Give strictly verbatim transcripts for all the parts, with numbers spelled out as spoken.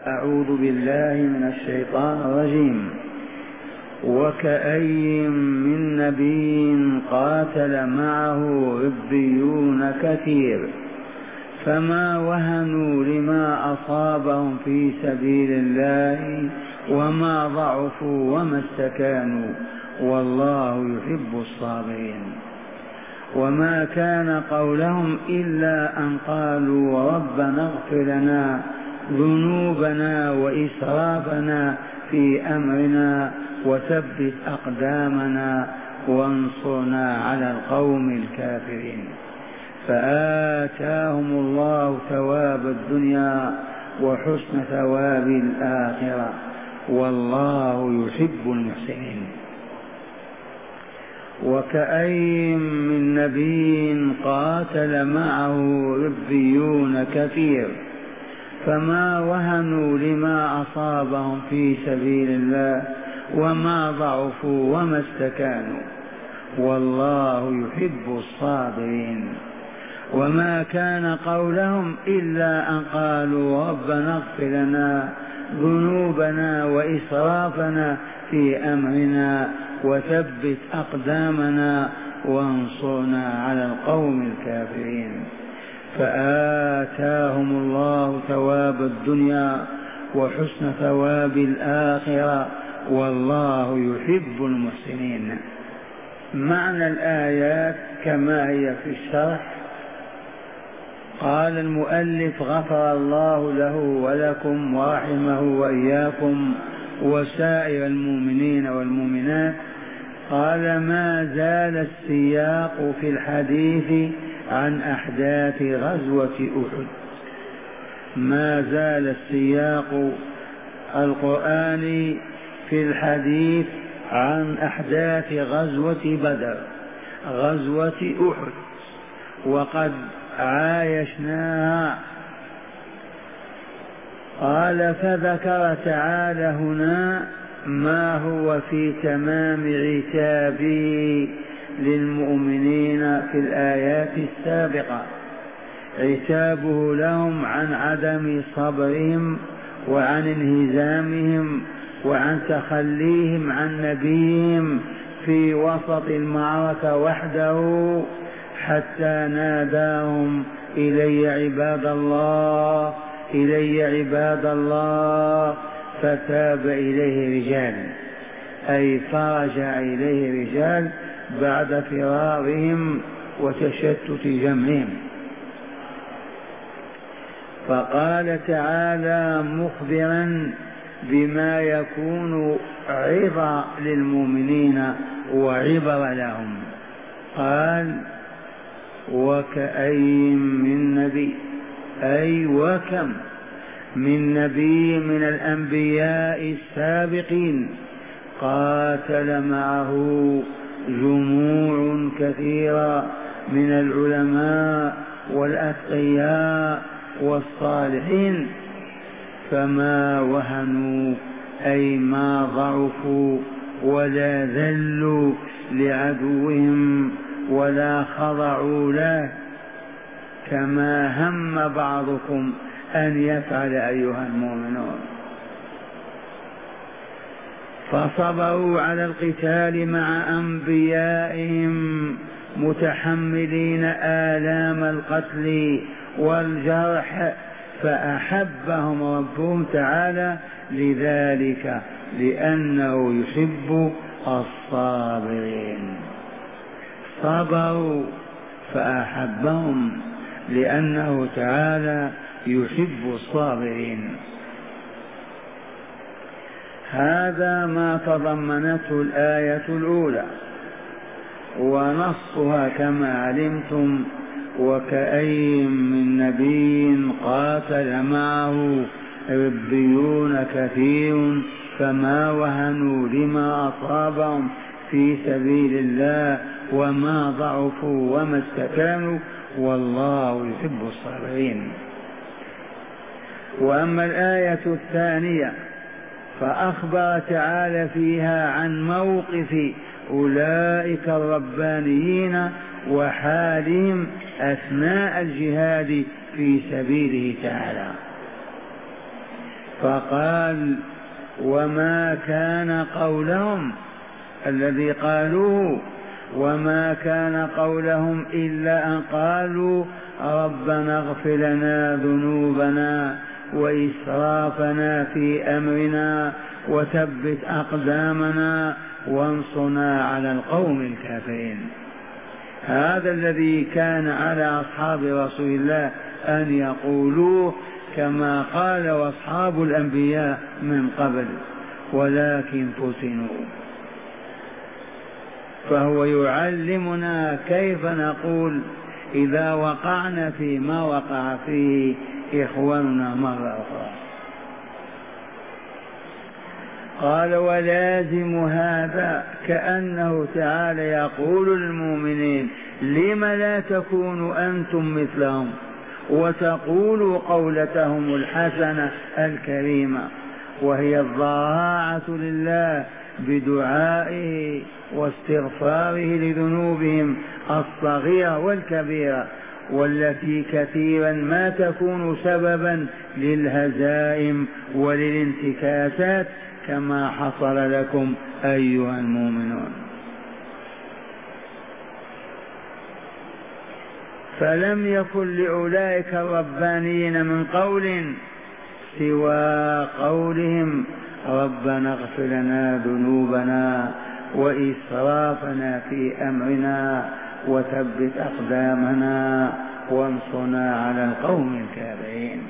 أعوذ بالله من الشيطان الرجيم. وكأي من نبي قاتل معه ربيون كثير فما وهنوا لما أصابهم في سبيل الله وما ضعفوا وما استكانوا والله يحب الصابرين. وما كان قولهم إلا أن قالوا ربنا اغفر لنا ذنوبنا وإسرافنا في أمرنا وثبت أقدامنا وانصرنا على القوم الكافرين. فآتاهم الله ثواب الدنيا وحسن ثواب الآخرة والله يحب المحسنين. وكأي من نبي قاتل معه ربيون كثير فما وهنوا لما أصابهم في سبيل الله وما ضعفوا وما استكانوا والله يحب الصابرين. وما كان قولهم إلا أن قالوا ربنا اغفر لنا ذنوبنا وإسرافنا في أمرنا وثبت أقدامنا وانصرنا على القوم الكافرين. فآتاهم الله ثواب الدنيا وحسن ثواب الآخرة والله يحب المحسنين. معنى الآيات كما هي في الشرح. قال المؤلف غفر الله له ولكم ورحمه وإياكم وسائر المؤمنين والمؤمنات. قال ما زال السياق في الحديث عن أحداث غزوة أحد. ما زال السياق القرآني في الحديث عن أحداث غزوة بدر غزوة أحد وقد عايشناها. قال فذكر تعالى هنا ما هو في تمام عتابه للمؤمنين في الآيات السابقة، عتابه لهم عن عدم صبرهم وعن انهزامهم وعن تخليهم عن نبيهم في وسط المعركة وحده حتى ناداهم إلي عباد الله إلي عباد الله فتاب إليه رجال، أي فرجع إليه رجال بعد فرارهم وتشتت جمعهم. فقال تعالى مخبرا بما يكون عظة للمؤمنين وعبر لهم، قال وكأي من نبي، أي وكم من نبي من الأنبياء السابقين قاتل معه جموع كثيرة من العلماء والأتقياء والصالحين فما وهنوا، أي ما ضعفوا ولا ذلوا لعدوهم ولا خضعوا له كما هم بعضكم أن يفعل أيها المؤمنون. فصبروا على القتال مع أنبيائهم متحملين آلام القتل والجرح فأحبهم ربهم تعالى لذلك لأنه يحب الصابرين. صبروا فأحبهم لأنه تعالى يحب الصابرين. هذا ما تضمنته الآية الأولى، ونصها كما علمتم وكأي من نبي قاتل معه ربيون كثير فما وهنوا لما أصابهم في سبيل الله وما ضعفوا وما استكانوا والله يحب الصابرين. وأما الآية الثانية فأخبر تعالى فيها عن موقف أولئك الربانيين وحالهم أثناء الجهاد في سبيله تعالى. فقال وما كان قولهم الذي قالوه وما كان قولهم إلا أن قالوا ربنا اغفر لنا ذنوبنا وإسرافنا في أمرنا وثبت أقدامنا وانصرنا على القوم الكافرين. هذا الذي كان على أصحاب رسول الله أن يقولوه كما قال وأصحاب الأنبياء من قبل، ولكن فتنوا. فهو يعلمنا كيف نقول إذا وقعنا فيما وقع فيه إخواننا مرة أخرى. قال ولازم هذا كأنه تعالى يقول للمؤمنين لم لا تكونوا أنتم مثلهم وتقولوا قولتهم الحسنة الكريمة، وهي الضراعة لله بدعائه واستغفاره لذنوبهم الصغيرة والكبيرة، والتي كثيرا ما تكون سببا للهزائم وللانتكاسات كما حصل لكم أيها المؤمنون. فلم يكن لأولئك الربانيين من قول سوى قولهم ربنا اغفر لنا ذنوبنا وإسرافنا في أمرنا وثبت أقدامنا وانصرنا على القوم الكافرين.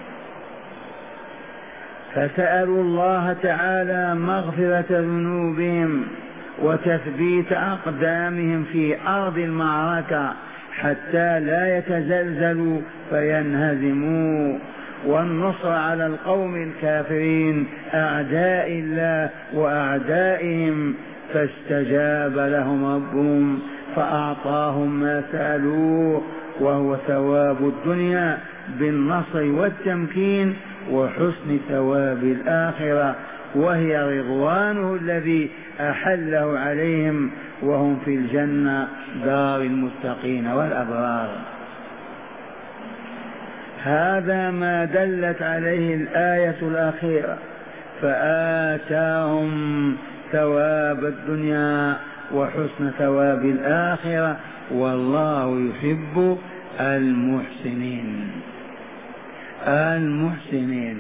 فسألوا الله تعالى مغفرة ذنوبهم وتثبيت أقدامهم في أرض المعركة حتى لا يتزلزلوا فينهزموا، والنصر على القوم الكافرين أعداء الله وأعدائهم، فاستجاب لهم ربهم فأعطاهم ما سألوه، وهو ثواب الدنيا بالنصر والتمكين وحسن ثواب الآخرة، وهي رضوانه الذي أحله عليهم وهم في الجنة دار المتقين والأبرار. هذا ما دلت عليه الآية الأخيرة، فآتاهم ثواب الدنيا وحسن ثواب الآخرة، والله يحب المحسنين. المحسنين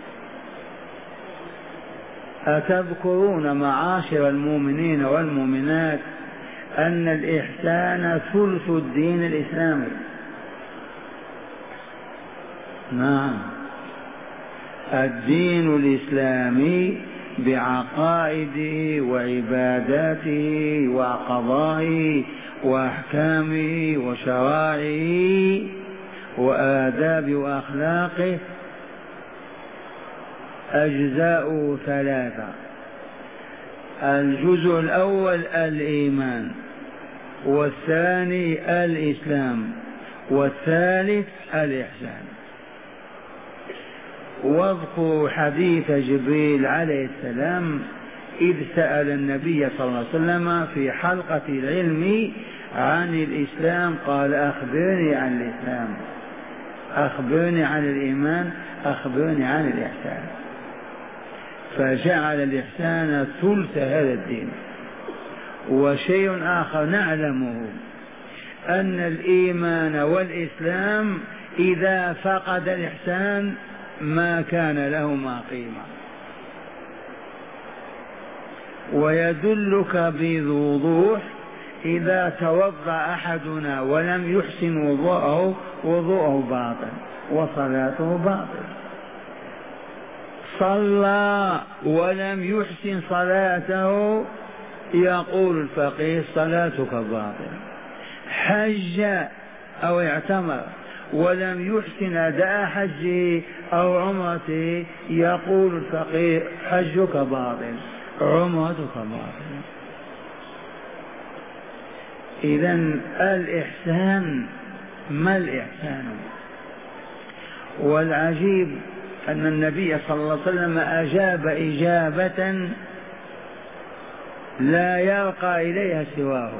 أتذكرون معاشر المؤمنين والمؤمنات أن الإحسان ثلث الدين الإسلامي؟ نعم، الدين الإسلامي بعقائده وعباداته وقضائه وأحكامه وشرائعه وآداب وأخلاقه أجزاء ثلاثة. الجزء الأول الإيمان، والثاني الإسلام، والثالث الإحسان. واذكروا حديث جبريل عليه السلام إذ سأل النبي صلى الله عليه وسلم في حلقة العلم عن الإسلام، قال أخبرني عن الإسلام، أخبرني عن الإيمان، أخبرني عن الإحسان. فجعل الإحسان ثلث هذا الدين. وشيء آخر نعلمه أن الإيمان والإسلام إذا فقد الإحسان ما كان لهما قيمة. ويدلك بوضوح إذا توضأ أحدنا ولم يحسن وضوءه وضوءه باطل وصلاته باطل. صلى ولم يحسن صلاته يقول الفقيه صلاتك باطلة. حج أو اعتمر ولم يحسن أداء حجه أو عمرته يقول الفقيه حجك باطل، عمرتك باطلة. إذن الإحسان، ما الإحسان؟ والعجيب أن النبي صلى الله عليه وسلم أجاب إجابة لا يرقى إليها سواه،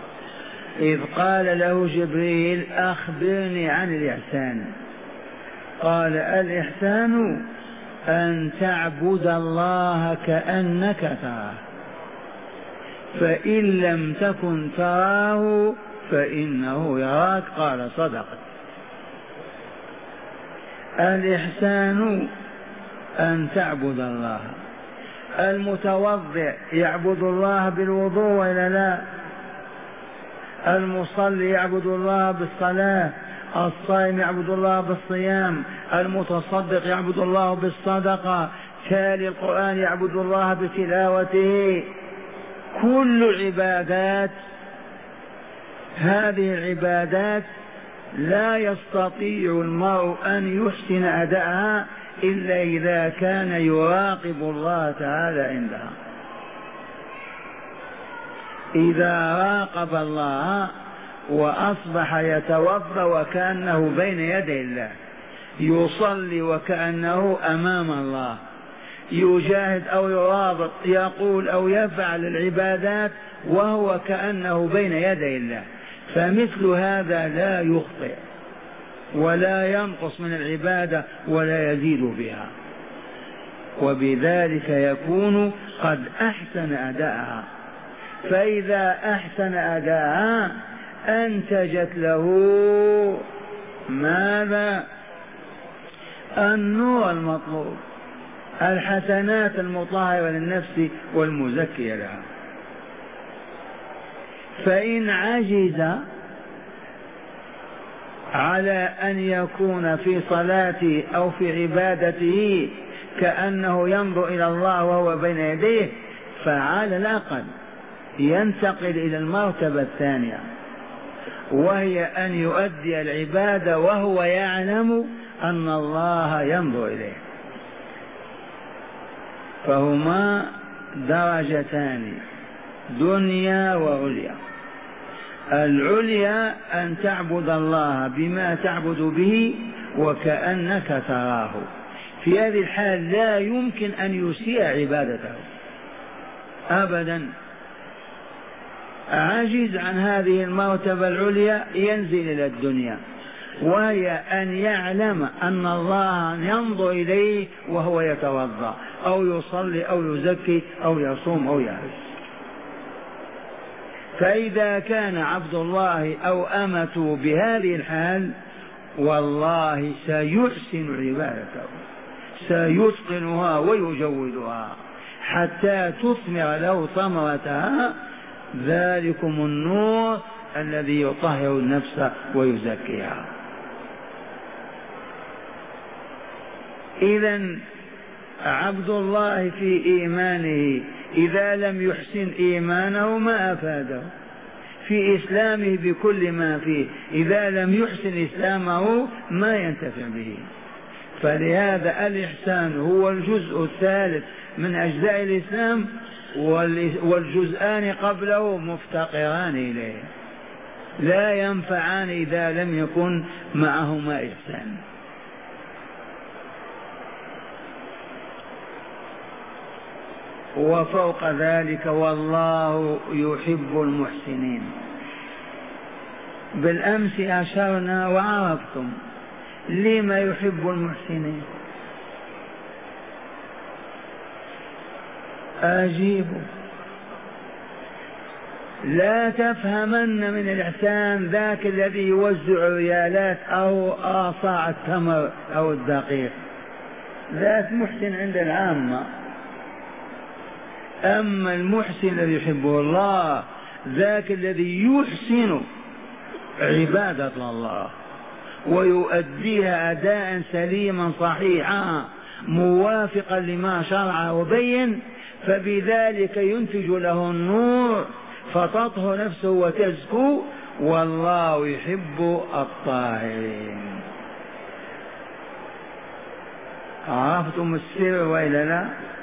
إذ قال له جبريل أخبرني عن الإحسان، قال الإحسان أن تعبد الله كأنك تراه فإن لم تكن تراه فإنه يراك. قال صدقت. الإحسان أن تعبد الله. المتوضئ يعبد الله بالوضوء ولا لا؟ المصلي يعبد الله بالصلاة، الصائم يعبد الله بالصيام، المتصدق يعبد الله بالصدقة، تالي القرآن يعبد الله بتلاوته. كل العبادات هذه العبادات لا يستطيع المرء أن يحسن أداءها إلا إذا كان يراقب الله تعالى عندها. إذا راقب الله وأصبح يتوضأ وكأنه بين يدي الله، يصلي وكأنه أمام الله، يجاهد أو يرابط، يقول أو يفعل العبادات وهو كأنه بين يدي الله، فمثل هذا لا يخطئ ولا ينقص من العبادة ولا يزيد بها، وبذلك يكون قد أحسن أداءها. فإذا أحسن أداءها أنتجت له ماذا؟ النور المطلوب، الحسنات المطهرة للنفس والمزكية لها. فإن عجز على أن يكون في صلاته أو في عبادته كأنه ينظر إلى الله وهو بين يديه، فعلى الأقل ينتقل إلى المرتبة الثانية، وهي أن يؤدي العبادة وهو يعلم أن الله ينظر إليه. فهما درجتان، دنيا وعليا. العليا أن تعبد الله بما تعبد به وكأنك تراه. في هذه الحال لا يمكن أن يسيء عبادته أبدا. عجز عن هذه المرتبة العليا ينزل إلى الدنيا، وهي أن يعلم أن الله ينظر إليه وهو يتوضأ أو يصلي أو يزكي أو يصوم أو يحج. فإذا كان عبد الله أو أمته بهذه الحال والله سيحسن عبادته، سيتقنها ويجودها حتى تثمر له ثمرتها، ذلكم النور الذي يطهر النفس ويزكيها. إذن عبد الله في إيمانه إذا لم يحسن إيمانه ما أفاده، في إسلامه بكل ما فيه إذا لم يحسن إسلامه ما ينتفع به. فلهذا الإحسان هو الجزء الثالث من أجزاء الإسلام، والجزءان قبله مفتقران إليه، لا ينفعان إذا لم يكن معهما إحسان. وفوق ذلك والله يحب المحسنين. بالأمس أشرنا وعرفتم لما يحب المحسنين. أجيبوا. لا تفهمن من الإحسان ذاك الذي يوزع ريالات أو آصاع التمر أو الدقيق، ذاك محسن عند العامة. أما المحسن الذي يحبه الله ذاك الذي يحسن عبادة الله ويؤديها أداء سليما صحيحا موافقا لما شرع وبين، فبذلك ينتج له النور فتطهر نفسه وتزكو، والله يحب الطاهرين. عرفتم السر وإلا لا؟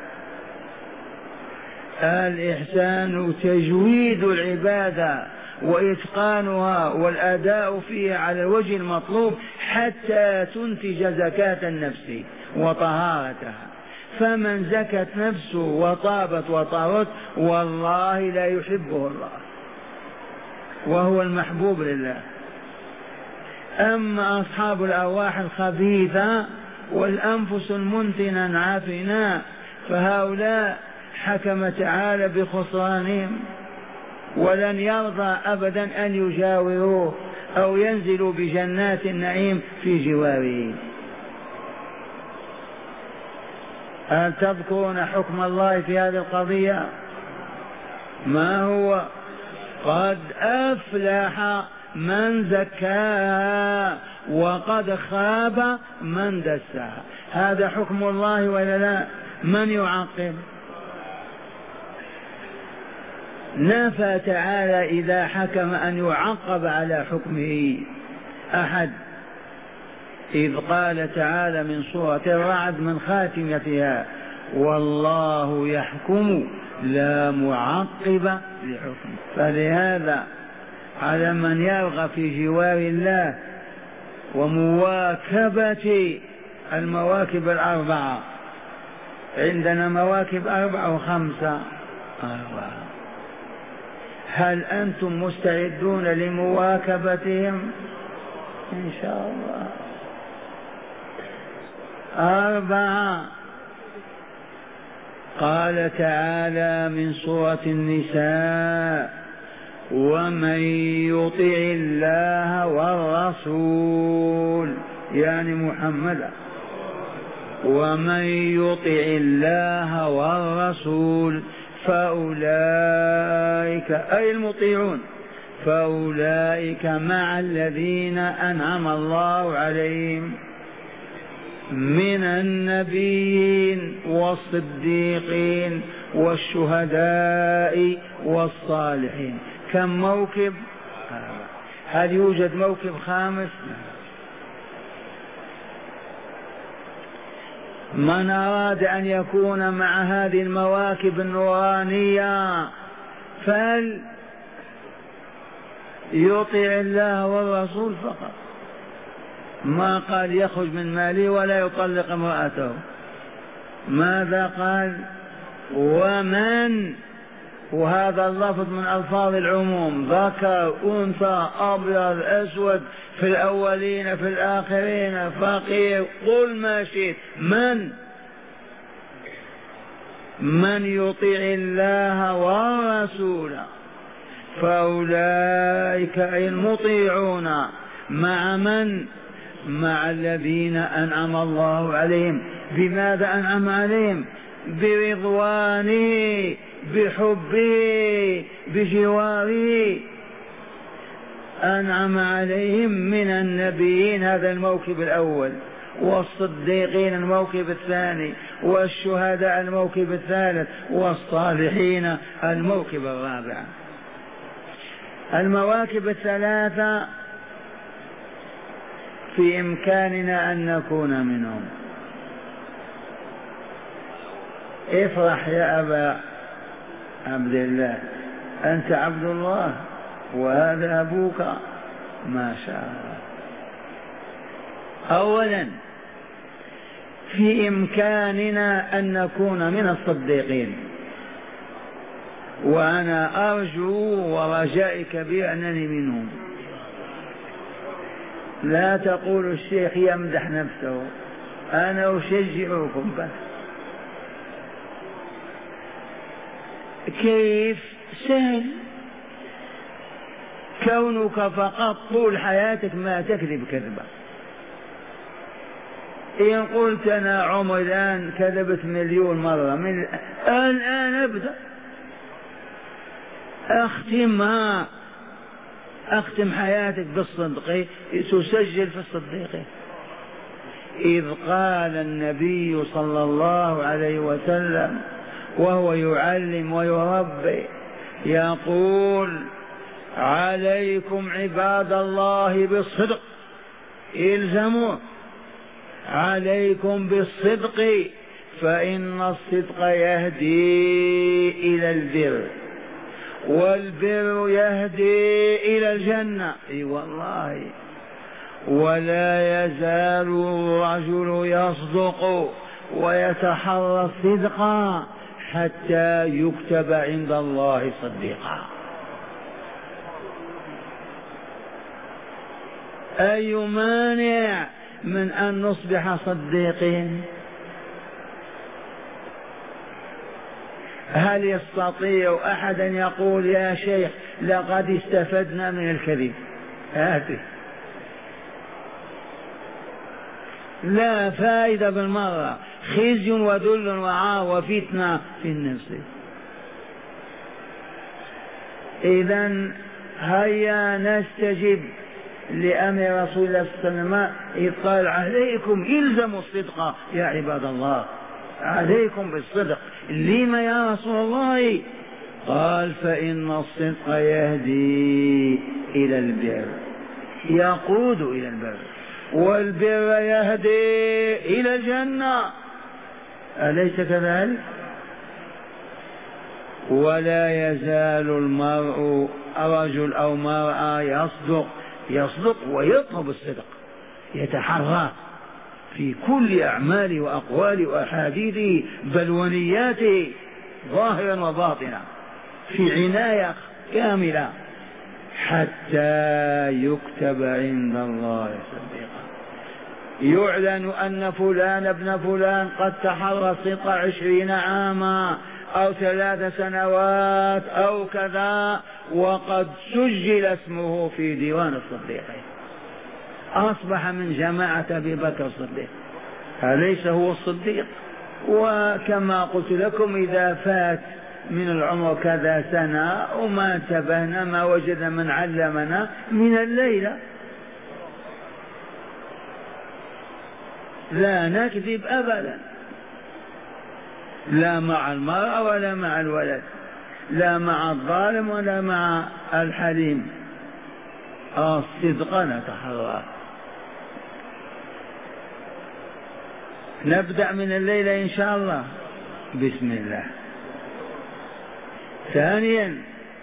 الإحسان تجويد العبادة وإتقانها والأداء فيها على الوجه المطلوب حتى تنتج زكاة النفس وطهارتها. فمن زكت نفسه وطابت وطهرت والله لا يحبه الله، وهو المحبوب لله. أما أصحاب الأرواح الخبيثة والأنفس المنتنة العافنة فهؤلاء حكم تعالى بخسرانهم، ولن يرضى أبدا أن يجاوروه أو ينزلوا بجنات النعيم في جواره. هل تذكرون حكم الله في هذه القضية؟ ما هو؟ قد أفلح من زكاها وقد خاب من دساها. هذا حكم الله ولا لا؟ من يعقب؟ نفى تعالى إذا حكم أن يعقب على حكمه أحد، إذ قال تعالى من سورة الرعد من خاتمتها: والله يحكم لا معقب لحكمه. فلهذا على من يرغب في جوار الله ومواكبة المواكب الأربعة، عندنا مواكب أربعة وخمسة أربعة، هل أنتم مستعدون لمواكبتهم؟ إن شاء الله. أربعة. قال تعالى من سورة النساء: ومن يطع الله والرسول، يعني محمد، ومن يطع الله والرسول فأولئك أي المطيعون فأولئك مع الذين أنعم الله عليهم من النبيين والصديقين والشهداء والصالحين. كم موكب؟ هل يوجد موكب خامس؟ من أراد أن يكون مع هذه المواكب النورانية فل يطع الله والرسول فقط، ما قال يخرج من ماله ولا يطلق امرأته. ماذا قال؟ ومن، وهذا اللفظ من ألفاظ العموم، ذكر أنثى أبيض أسود، في الأولين في الآخرين، فقير، قل ما شئت. من من يطيع الله والرسول فأولئك أي المطيعون مع من؟ مع الذين أنعم الله عليهم. بماذا أنعم عليهم؟ برضوانه، بحبه، بجواره. أنعم عليهم من النبيين، هذا الموكب الأول، والصديقين الموكب الثاني، والشهداء الموكب الثالث، والصالحين الموكب الرابع. المواكب الثلاثة في إمكاننا أن نكون منهم. افرح يا أبا عبد الله، أنت عبد الله وهذا أبوك، ما شاء الله. أولا في إمكاننا أن نكون من الصديقين، وأنا أرجو ورجائي كبير أنني منهم. لا تقول الشيخ يمدح نفسه، أنا أشجعكم بس. كيف؟ سهل، كونك فقط طول حياتك ما تكذب كذبة. إن قلت أنا عمر الآن كذبت مليون مرة، من الآن أبدأ أختمها، أختم حياتك بالصدق، تسجل في الصديقين. إذ قال النبي صلى الله عليه وسلم وهو يعلم ويربي يقول: عليكم عباد الله بالصدق، الزموا عليكم بالصدق، فإن الصدق يهدي إلى البر، والبر يهدي إلى الجنة. اي والله. ولا يزال الرجل يصدق ويتحرى الصدق حتى يكتب عند الله صديقا. أي مانع من أن نصبح صديقين؟ هل يستطيع أحد أن يقول يا شيخ لقد استفدنا من الكذب؟ هاته لا فائدة بالمرة، خزي وذل وعار وفتنة في النفس. إذن هيا نستجب لأمر رسول الله صلى الله عليه وسلم إذ قال عليكم إلزموا الصدق يا عباد الله، عليكم بالصدق. لما يا رسول الله؟ قال فإن الصدق يهدي إلى البر، يقود إلى البر، والبر يهدي إلى الجنة، أليس كذلك؟ ولا يزال المرء رجل أو مرأة يصدق يصدق ويطلب الصدق، يتحرى في كل أعماله وأقواله وأحاديثه بل ونياته ظاهرا وباطنا، في عناية كاملة حتى يكتب عند الله صديقا. يعلن أن فلان ابن فلان قد تحرى الصدق عشرين عاما أو ثلاث سنوات أو كذا، وقد سجل اسمه في ديوان الصديقين، أصبح من جماعة أبي بكر الصديق، أليس هو الصديق؟ وكما قلت لكم إذا فات من العمر كذا سنة وما انتبهنا ما وجدنا من علمنا من الليلة، لا نكذب أبدا، لا مع المرأة ولا مع الولد، لا مع الظالم ولا مع الحليم، الصدق نتحرى. نبدأ من الليلة إن شاء الله، بسم الله. ثانيا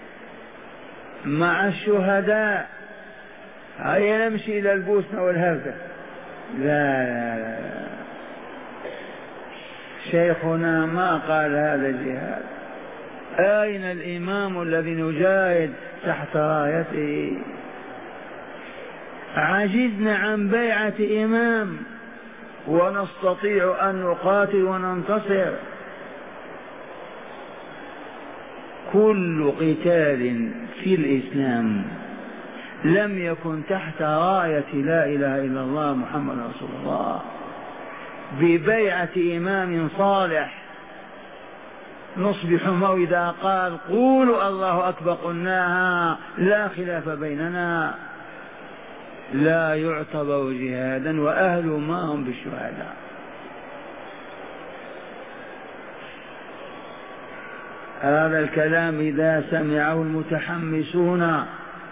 مع الشهداء، هيا نمشي إلى البوسنة والهرزة، لا لا لا شيخنا ما قال هذا الجهاد. أين الإمام الذي نجاهد تحت رايته؟ عجزنا عن بيعة إمام ونستطيع أن نقاتل وننتصر. كل قتال في الإسلام لم يكن تحت راية لا إله إلا الله محمد رسول الله ببيعة إمام صالح نصبح موئذا قال قولوا الله أكبر قلناها لا خلاف بيننا، لا يعتبر جهادا وأهل ما هم بالشهداء. هذا الكلام إذا سمعه المتحمسون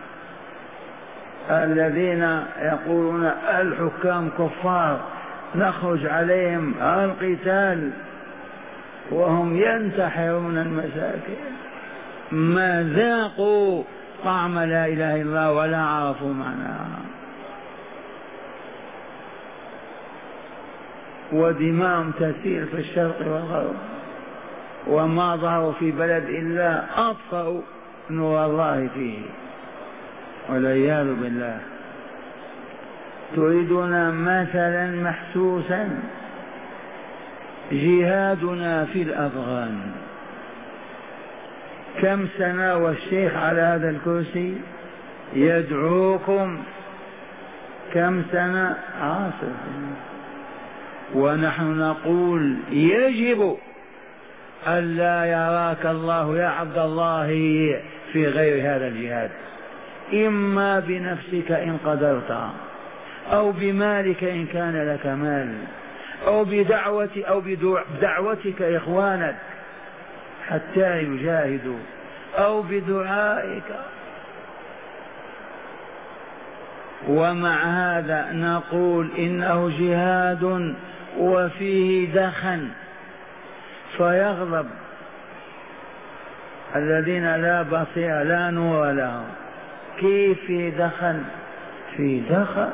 الذين يقولون الحكام كفار نخرج عليهم القتال وهم ينتحرون المساكين، ما ذاقوا طعم لا إله إلا الله ولا عرفوا معناها، ودماءهم تسيل في الشرق والغرب، وما ظهروا في بلد إلا أطفأوا نور الله فيه والعياذ بالله. تريدون مثلا محسوسا؟ جهادنا في الأفغان كم سنة والشيخ على هذا الكرسي يدعوكم، كم سنة؟ عاصر. ونحن نقول يجب ألا يراك الله يا عبد الله في غير هذا الجهاد، إما بنفسك إن قدرت أو بمالك إن كان لك مال أو بدعوة أو بدعوتك إخوانك حتى يجاهدوا أو بدعائك. ومع هذا نقول إنه جهاد وفيه دخن فيغضب الذين لا بصير لا نور لهم. كيف في دخن؟ في دخن.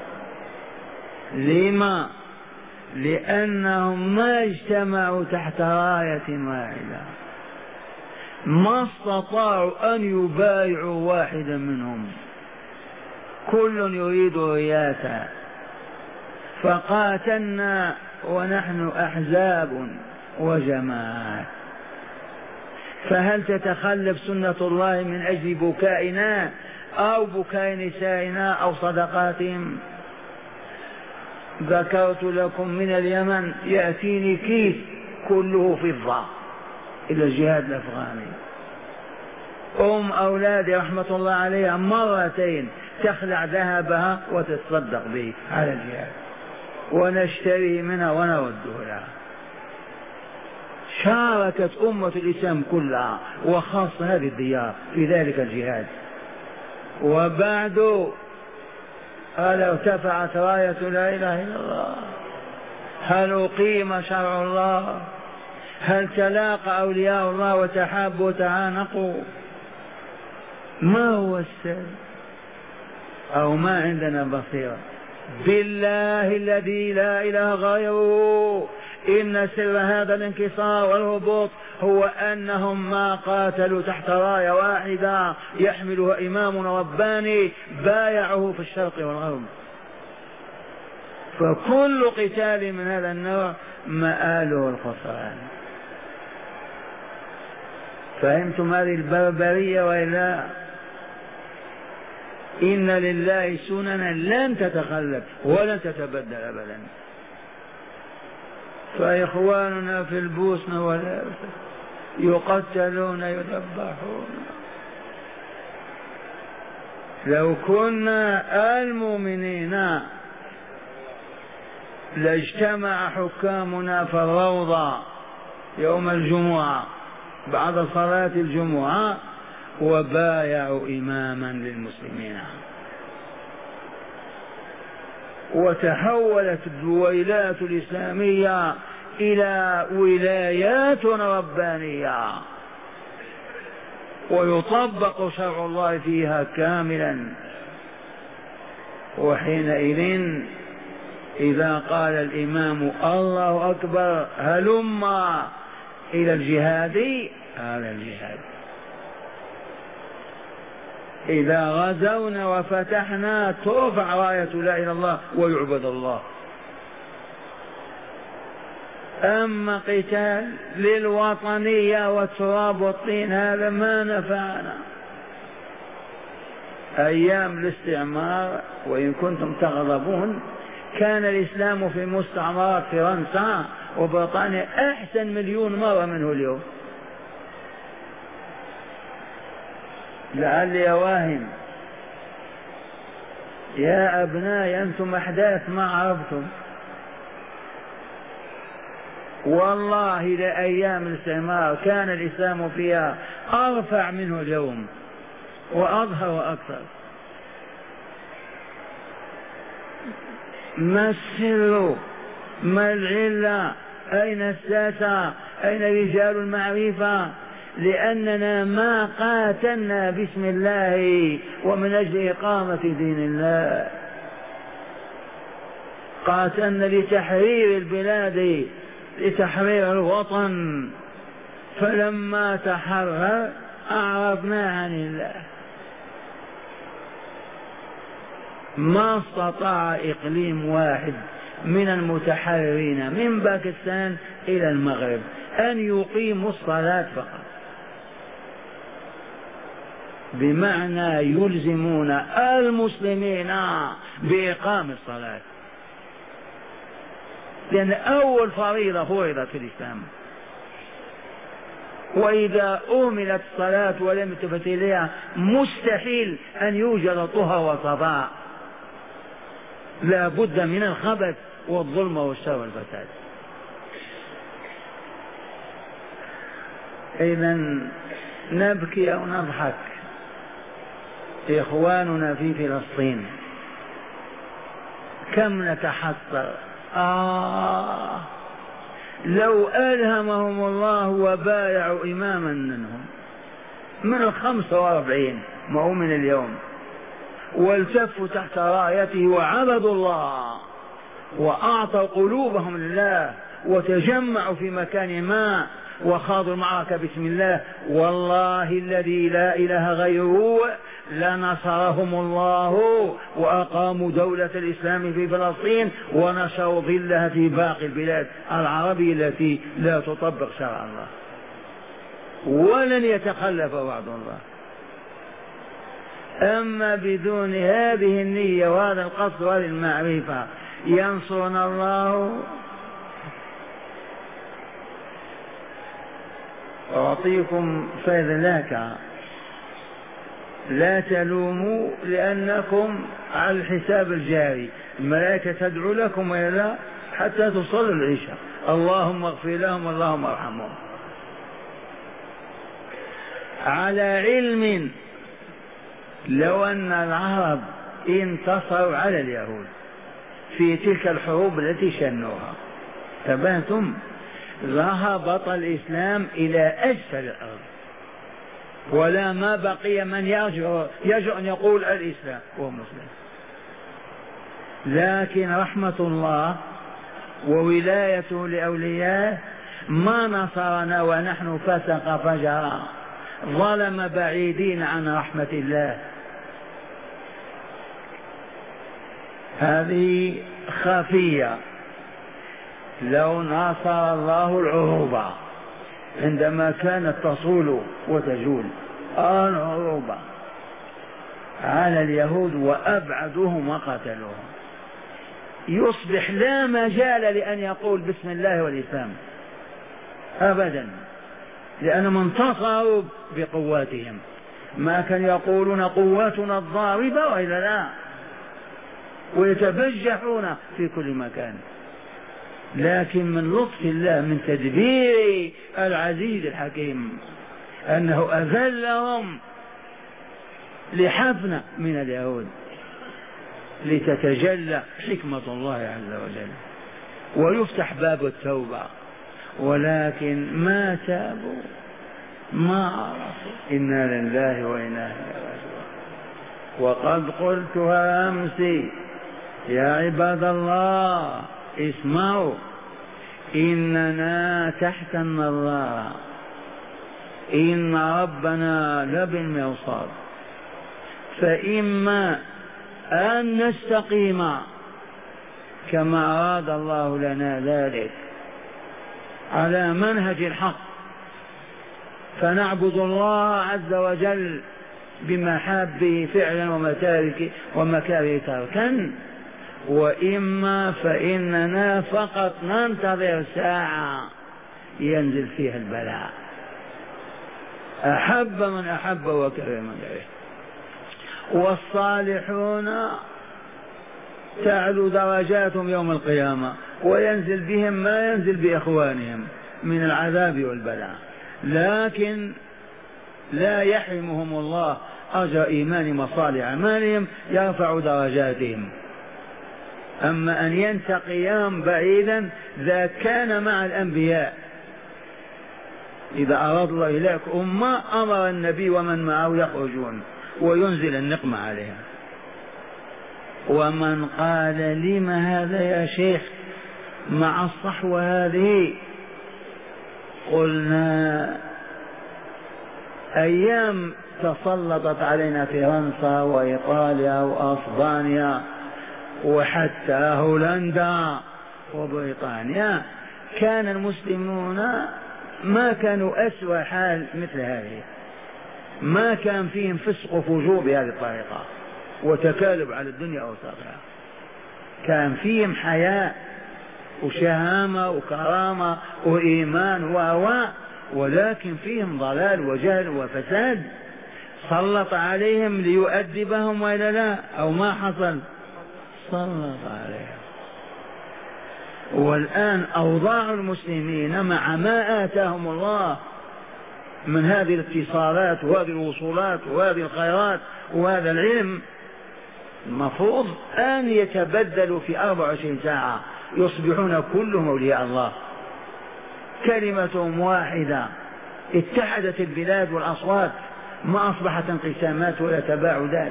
لما؟ لأنهم ما اجتمعوا تحت راية واحدة، ما استطاعوا أن يبايعوا واحدا منهم. كل يريد رياسة، فقاتلنا ونحن أحزاب وجماعات. فهل تتخلف سنة الله من أجل بكائنا أو بكاء نسائنا أو صدقاتهم؟ ذكرت لكم من اليمن يأتيني كيس كله فضة إلى الجهاد الأفغاني. أم أولادي رحمة الله عليها مرتين تخلع ذهبها وتتصدق به على الجهاد، ونشتري منها ونرده لها. شاركت أمة الإسلام كلها وخاصة هذه الديار في ذلك الجهاد. وبعد هل ارتفعت راية لا إله إلا الله؟ هل أقيم شرع الله؟ هل تلاقى أولياء الله وتحابوا وتعانقوا؟ ما هو السر؟ أو ما عندنا بصيرة؟ بالله الذي لا إله غيره إن سر هذا الانكسار والهبوط هو أنهم ما قاتلوا تحت راية واحدة يحملها إمام رباني بايعه في الشرق والغرب. فكل قتال من هذا النوع مآله الخسران. فهمتم هذه البربرية وإلا؟ إن لله سننا لن تتخلف ولن تتبدل أبدا. فإخواننا في البوسنة ولا يقتلون يذبحون. لو كنا المؤمنين لاجتمع حكامنا في الروضة يوم الجمعة بعد صلاة الجمعة وبايعوا إماما للمسلمين، وتحولت الولايات الإسلامية إلى ولايات ربانية ويطبق شرع الله فيها كاملا. وحينئذ إذا قال الإمام الله أكبر هلم إلى الجهاد على الجهاد. إذا غزونا وفتحنا ترفع راية لا إله إلا الله ويعبد الله. أما قتال للوطنية والتراب والطين هذا ما نفعنا. أيام الاستعمار وإن كنتم تغضبون كان الإسلام في مستعمرات فرنسا وبريطانيا أحسن مليون مرة منه اليوم. لعلي واهم يا أبنائي أنتم أحداث ما عرفتم. والله لأيام الاستعمار كان الإسلام فيها أرفع منه اليوم وأظهر وأكثر. ما السر؟ ما العلة؟ أين الساسة؟ أين رجال المعرفة؟ لأننا ما قاتلنا باسم الله ومن أجل إقامة دين الله، قاتلنا لتحرير البلاد لتحرير الوطن. فلما تحرر أعرضنا عن الله. ما استطاع إقليم واحد من المتحررين من باكستان إلى المغرب أن يقيموا الصلاة فقط، بمعنى يلزمون المسلمين بإقام الصلاة، لأن أول فريضة فرضت في الإسلام. وإذا أهملت الصلاة ولم يلتفت إليها مستحيل أن يوجد طهى وصفاء، لا بد من الخبث والظلم والشر والفساد. إذن نبكي أو نضحك؟ إخواننا في فلسطين كم نتحسر. آه لو ألهمهم الله وبايعوا إماما منهم من الخمسة واربعين ما هو من اليوم، والتفوا تحت رايته وعبدوا الله وأعطوا قلوبهم لله وتجمعوا في مكان ما وخاضوا المعركة بسم الله، والله الذي لا إله غيره لنصرهم الله وأقاموا دولة الإسلام في فلسطين ونشروا ظلها في باقي البلاد العربية التي لا تطبق شرع الله، ولن يتخلف وعد الله. أما بدون هذه النية وهذا القصد وهذه المعرفة ينصرنا الله. أعطيكم فذلك لا تلوموا لأنكم على الحساب الجاري، الملائكة تدعو لكم ولا حتى تصلوا العشاء، اللهم اغفر لهم اللهم ارحمهم، على علم لو أن العرب انتصروا على اليهود في تلك الحروب التي شنوها تبهتم ذهبط الإسلام إلى أسفل الأرض، ولا ما بقي من يرجع يجرؤ أن يقول الإسلام هو مسلم. لكن رحمة الله وولايته لأوليائه ما نصرنا ونحن فسق فجرا ظلم بعيدين عن رحمة الله. هذه خفية. لو ناصر الله العروبة عندما كانت تصول وتجول العروبة على اليهود وأبعدوهم وقتلوهم، يصبح لا مجال لأن يقول بسم الله والإسلام أبدا، لأنهم انتصروا بقواتهم. ما كان يقولون قواتنا الضاربة وإلا لا، ويتبجحون في كل مكان. لكن من لطف الله من تدبير العزيز الحكيم أنه أذلهم لحفنة من اليهود لتتجلى حكمة الله عز وجل ويفتح باب التوبة، ولكن ما تابوا ما عرفوا. إنا لله وإنا إليه راجعون. وقد قلتها أمس يا عباد الله اسمعوا، إننا تحت النظارة، إن ربنا لبالمرصاد، فإما أن نستقيم كما أراد الله لنا ذلك على منهج الحق فنعبد الله عز وجل بمحابه فعلا ومتارك ومكاره تركا، وإما فإننا فقط ننتظر ساعة ينزل فيها البلاء، أحب من أحب وكره من كره. والصالحون تعلو درجاتهم يوم القيامة وينزل بهم ما ينزل بإخوانهم من العذاب والبلاء، لكن لا يحرمهم الله أجر إيمان مصالح أعمالهم يرفع درجاتهم. أما أن ينتقيان بعيدا ذا كان مع الأنبياء، إذا أراد الله إليك أمة أمر النبي ومن معه يخرجون وينزل النقمة عليها. ومن قال لما هذا يا شيخ مع الصحوة هذه، قلنا أيام تسلطت علينا فرنسا وإيطاليا وأسبانيا وحتى هولندا وبريطانيا، كان المسلمون ما كانوا أسوأ حال مثل هذه، ما كان فيهم فسق وفجور بهذه الطريقة وتكالب على الدنيا أوساطها، كان فيهم حياء وشهامة وكرامة وإيمان وهواء، ولكن فيهم ضلال وجهل وفساد سلط عليهم ليؤدبهم وإلا لا، أو ما حصل سلط عليهم. والآن أوضاع المسلمين مع ما آتاهم الله من هذه الاتصالات وهذه الوصولات وهذه الخيرات وهذا العلم، المفروض أن يتبدلوا في أربع وعشرين ساعة، يصبحون كلهم أولياء الله، كلمتهم واحدة، اتحدت البلاد والأصوات، ما أصبحت انقسامات ولا تباعدات،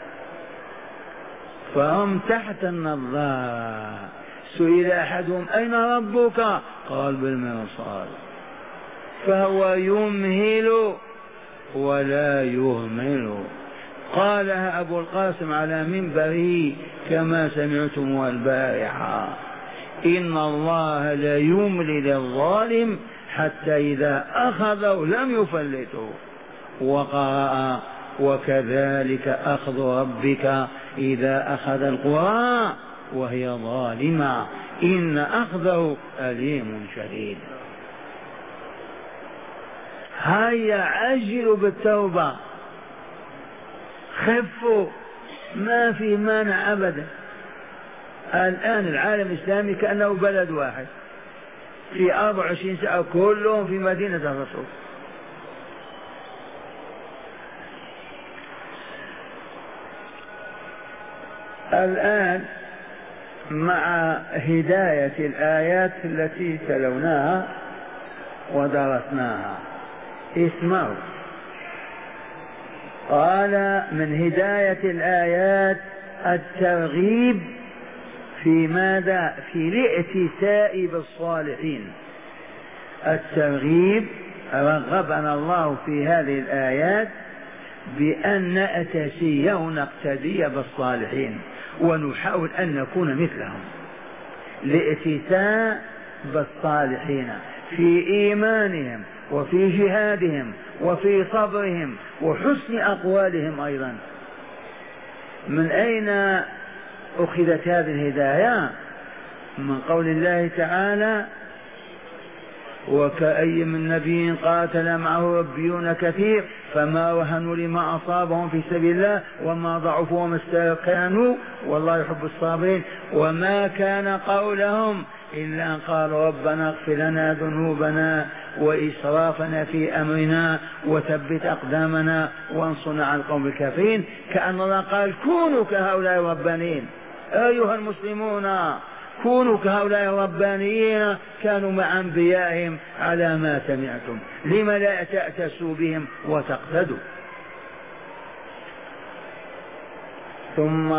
فهم تحت النظارة. سئل أحدهم أين ربك؟ قال بالمرصاد، فهو يمهل ولا يهمل، قالها أبو القاسم على منبره كما سمعتم البارحة: إن الله لا يملي للظالم حتى إذا أخذه لم يفلته. وقرأ: وكذلك أخذ ربك إذا أخذ القرى وهي ظالمة إن أخذه أليم شديد. هيا عجلوا بالتوبة، خفوا، ما في مانع أبدا. الآن العالم الإسلامي كأنه بلد واحد، في أربع وعشرين ساعة كلهم في مدينة الرسول. الآن مع هداية الآيات التي تلوناها ودرسناها، اسمعوا. قال: من هداية الآيات الترغيب في ماذا؟ في الائتساء بالصالحين. الترغيب رغبنا الله في هذه الآيات بأن نأتسي ونقتدي بالصالحين ونحاول أن نكون مثلهم. الائتساء بالصالحين في إيمانهم وفي جهادهم وفي صبرهم وحسن أقوالهم أيضا. من أين أخذت هذه الهداية؟ من قول الله تعالى: وكأي من نبي قاتل معه ربيون كثير فما وهنوا لما أصابهم في سبيل الله وما ضعفوا وما استكانوا والله يحب الصابرين وما كان قولهم إلا أن قالوا ربنا اغفر لنا ذنوبنا وإسرافنا في أمرنا وثبت أقدامنا وانصرنا على القوم الكافرين. كأن الله قال: كونوا كهؤلاء الربانيين أيها المسلمون، كونوا كهؤلاء الربانيين كانوا مع أنبيائهم على ما سمعتم، لم لا تأتسوا بهم وتقتدوا. ثم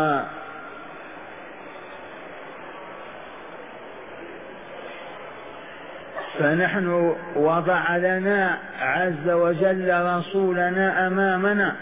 فنحن وضع لنا عز وجل رسولنا أمامنا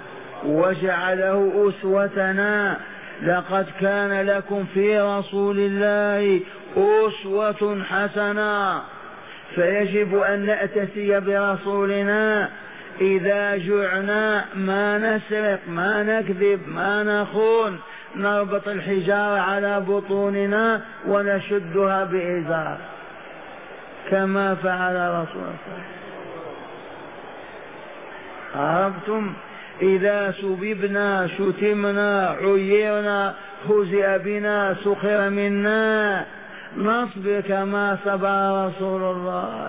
وجعله أسوتنا. لقد كان لكم في رسول الله أسوة حسنة، فيجب أن نأتسي برسولنا. إذا جعنا ما نسرق ما نكذب ما نخون، نربط الحجارة على بطوننا ونشدها بإزار كما فعل رسول الله. عرفتم؟ إذا سببنا شتمنا عيرنا هزئ بنا سخر منا نصبر كما صبر رسول الله.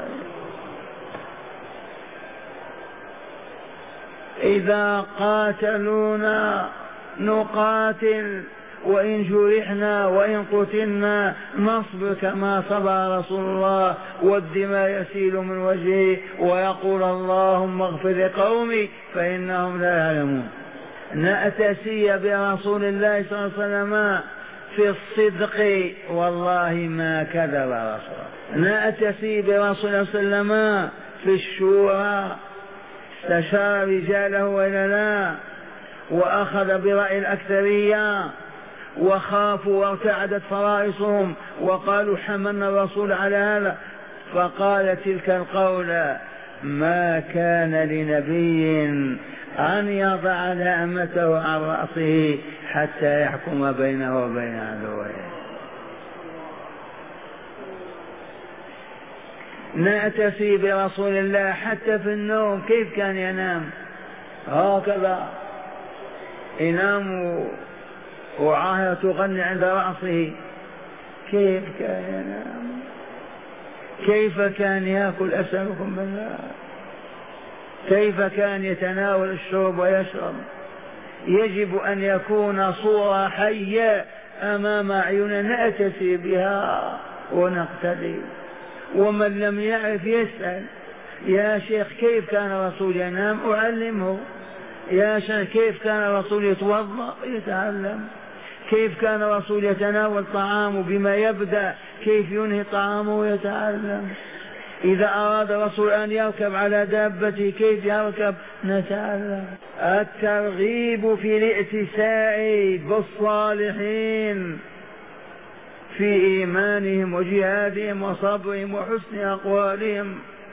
إذا قاتلونا نقاتل، وإن جرحنا وإن قتلنا نصبر كما صبر رسول الله، والدماء يسيل من وجهه ويقول اللهم اغفر لقومي فإنهم لا يعلمون. نأتسي برسول الله صلى الله عليه وسلم في الصدق والله ما كذب رسول. نأتسي برسول الله صلى الله عليه وسلم في الشورى، استشار رجاله وإلا لا، وأخذ برأي الأكثرية وخافوا وارتعدت فرائصهم وقالوا حملنا الرسول على هذا، فقال تلك القول: ما كان لنبي أن يضع لأمته عن رأسه حتى يحكم بينه وبين عدوه. نأتسي برسول الله حتى في النوم. كيف كان ينام؟ هكذا ينام وعاهة تغني عند رأسه. كيف كان ينام؟ كيف كان يأكل؟ أسألكم بالله. كيف كان يتناول الشرب ويشرب؟ يجب أن يكون صورة حية أمام أعيننا نأتسي بها ونقتدي. ومن لم يعرف يسأل: يا شيخ كيف كان الرسول ينام؟ أعلمه. يا شيخ كيف كان الرسول يتوضأ؟ يتعلم. كيف كان الرسول يتناول طعامه بما يبدأ كيف ينهي طعامه؟ يتعلم. إذا أراد الرسول أن يركب على دابته كيف يركب؟ نتعلم. الترغيب في الائتساء بالصالحين في إيمانهم وجهادهم وصبرهم وحسن أقوالهم.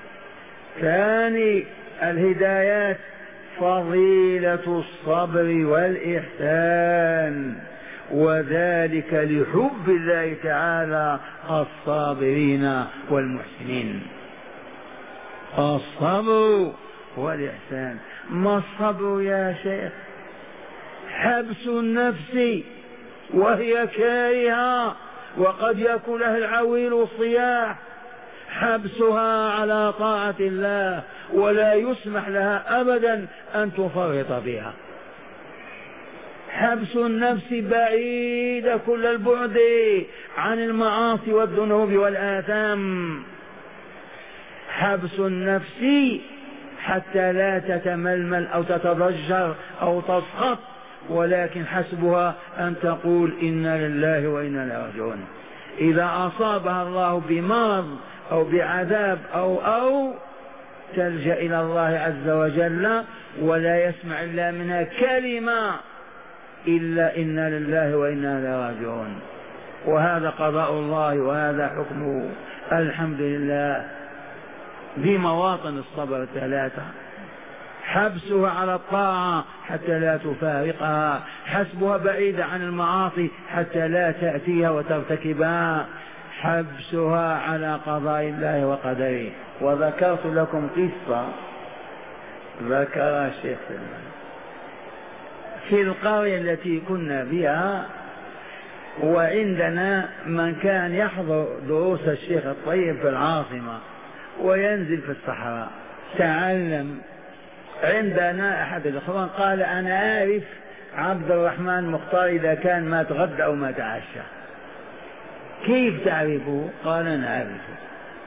ثاني الهدايات فضيلة الصبر والإحسان، وذلك لحب الله تعالى الصابرين والمحسنين. الصبر والإحسان. ما الصبر يا شيخ؟ حبس النفس وهي كارهة وقد يكون لها العويل الصياح، حبسها على طاعة الله ولا يسمح لها أبدا أن تفرط بها. حبس النفس بعيدة كل البعد عن المعاصي والذنوب والآثام. حبس النفس حتى لا تتململ أو تتضجر أو تسخط، ولكن حسبها أن تقول إنا لله وإنا إليه راجعون. إذا أصابها الله بمرض أو بعذاب أو أو تلجأ إلى الله عز وجل ولا يسمع إلا منها كلمة إلا إنا لله وإنا إليه راجعون. وهذا قضاء الله وهذا حكمه. الحمد لله. دي مواطن الصبر ثلاثة: حبسها على الطاعة حتى لا تفارقها، حسبها بعيدة عن المعاصي حتى لا تأتيها وترتكبها، حبسها على قضاء الله وقدره. وذكرت لكم قصة ذكرها الشيخ سلمان في القرية التي كنا بها، وعندنا من كان يحضر دروس الشيخ الطيب في العاصمة وينزل في الصحراء. تعلم عندنا أحد الإخوان قال أنا عارف عبد الرحمن مختار إذا كان ما تغدى أو ما تعشى. كيف تعرفه؟ قال أنا عارفه.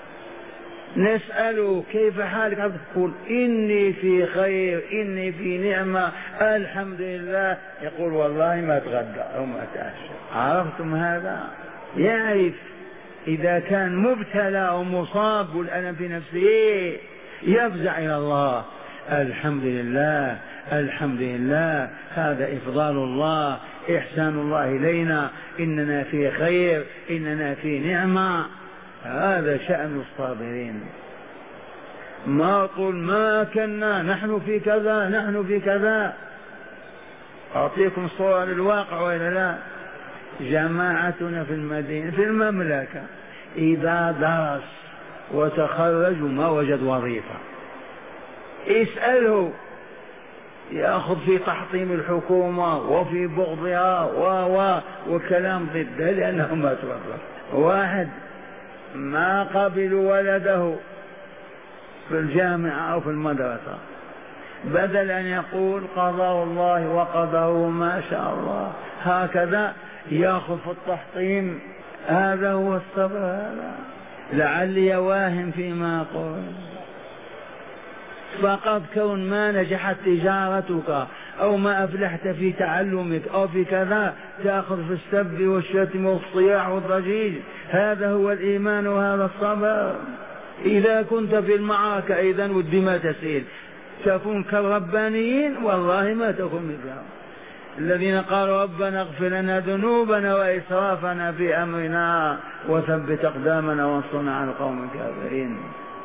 نسأله كيف حالك؟ عبد يقول إني في خير، إني في نعمة، الحمد لله. يقول والله ما تغدى أو ما تعشى. عرفتم هذا؟ يعرف إذا كان مبتلى ومصاب والألم في نفسه يفزع إلى الله. الحمد لله الحمد لله، هذا إفضال الله، إحسان الله إلينا، إننا في خير، إننا في نعمة. هذا شأن الصابرين. ما قل ما كنا نحن في كذا نحن في كذا. أعطيكم صورة للواقع ولا لا؟ جماعتنا في المدينة في المملكة إذا درس وتخرج وما وجد وظيفة اسأله، يأخذ في تحطيم الحكومة وفي بغضها و و وكلام ضده لأنه ما توظف. واحد ما قبلوا ولده في الجامعة أو في المدرسة، بدل أن يقول قضاء الله وقدره ما شاء الله هكذا يأخذ في التحطيم. هذا هو الصبر. هذا لعلي واهم فيما أقول. فقط كون ما نجحت تجارتك أو ما أفلحت في تعلمك أو في كذا تأخذ في السب والشتم والصياح والضجيج. هذا هو الإيمان وهذا الصبر. إذا كنت في المعركة إذن والدماء تسيل تكون كالربانيين والله ما تكون مثلهم الذين قالوا ربنا اغفر لنا ذنوبنا وإسرافنا في أمرنا وثبت أقدامنا وانصرنا على القوم الكافرين.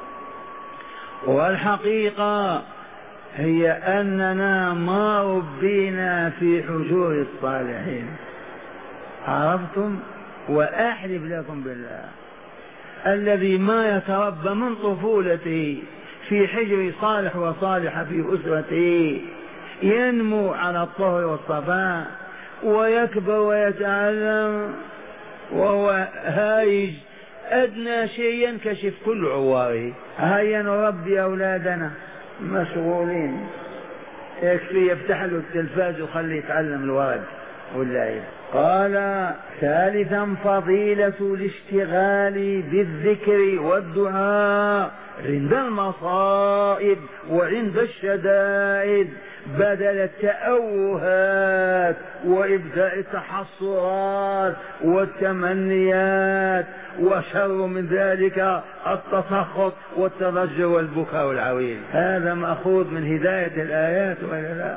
والحقيقة هي أننا ما ربينا في حجور الصالحين. عرفتم؟ وأحلف لكم بالله الذي ما يتربى من طفولته في حجر صالح وصالح في أسرته ينمو على الطهر والصفاء ويكبر ويتعلم وهو هايج أدنى شيء ينكشف كل عواره. هيا نربي أولادنا مشغولين، يكفي يفتح له التلفاز وخليه يتعلم الورد واللعب. قال ثالثا فضيلة الاشتغال بالذكر والدعاء عند المصائب وعند الشدائد بدل التأوهات وإبداء التحصرات والتمنيات، وشر من ذلك التسخط والتضجر والبكاء والعويل. هذا مأخوذ من هداية الآيات ولا لا؟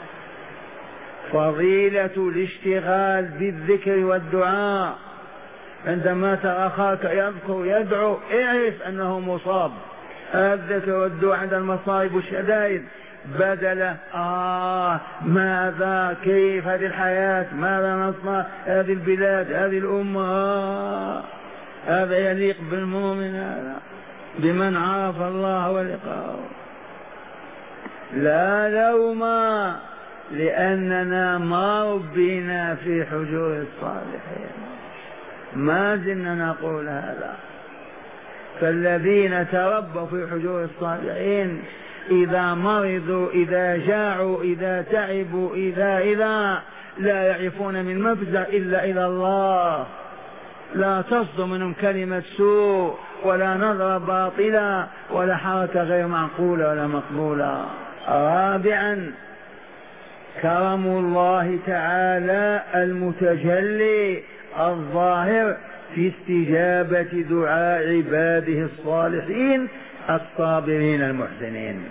فضيلة الاشتغال بالذكر والدعاء. عندما ترى أخاك يذكر يدعو اعرف أنه مصاب. الذكر والدعاء عند المصائب والشدائد بدل آه ماذا كيف هذه الحياة، ماذا نصنع هذه البلاد هذه الأمة، آه هذا يليق بالمؤمن، هذا بمن عاف الله ولقاءه. لا لوم، لأننا ما ربينا في حجور الصالحين، ما زلنا نقول هذا. فالذين تربوا في حجور الصالحين إذا مرضوا إذا جاعوا إذا تعبوا إذا إذا لا يعرفون من مفزع إلا إلى الله، لا تصدر منهم كلمة سوء ولا نظرة باطلة ولا حركة غير معقولة ولا مقبولة. رابعا كرم الله تعالى المتجلي الظاهر في استجابة دعاء عباده الصالحين الصابرين المحسنين،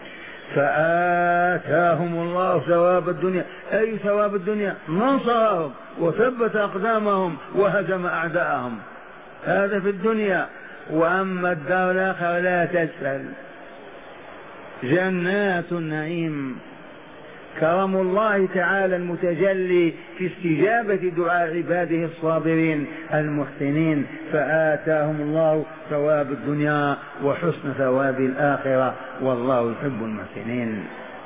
فآتاهم الله ثواب الدنيا، أي ثواب الدنيا، نصرهم وثبت أقدامهم وهزم أعداءهم، هذا في الدنيا. وأما الدار الآخرة لا تسأل، جنات النعيم. كرم الله تعالى المتجلي في استجابة دعاء عباده الصابرين المحسنين، فآتاهم الله ثواب الدنيا وحسن ثواب الآخرة، والله يحب المحسنين.